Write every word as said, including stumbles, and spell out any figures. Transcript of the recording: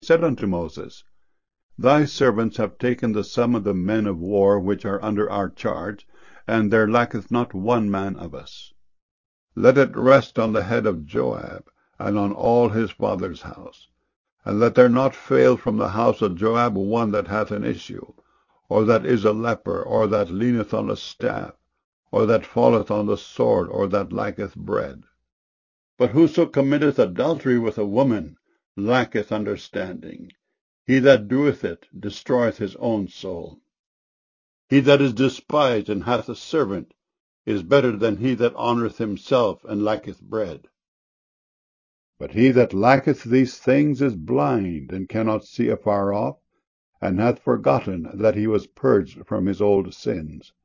said unto Moses, Thy servants have taken the sum of the men of war which are under our charge, and there lacketh not one man of us. Let it rest on the head of Joab, and on all his father's house. And let there not fail from the house of Joab one that hath an issue, or that is a leper, or that leaneth on a staff, or that falleth on the sword, or that lacketh bread. But whoso committeth adultery with a woman lacketh understanding. He that doeth it destroyeth his own soul. He that is despised and hath a servant is better than he that honoureth himself and lacketh bread. But he that lacketh these things is blind, and cannot see afar off, and hath forgotten that he was purged from his old sins.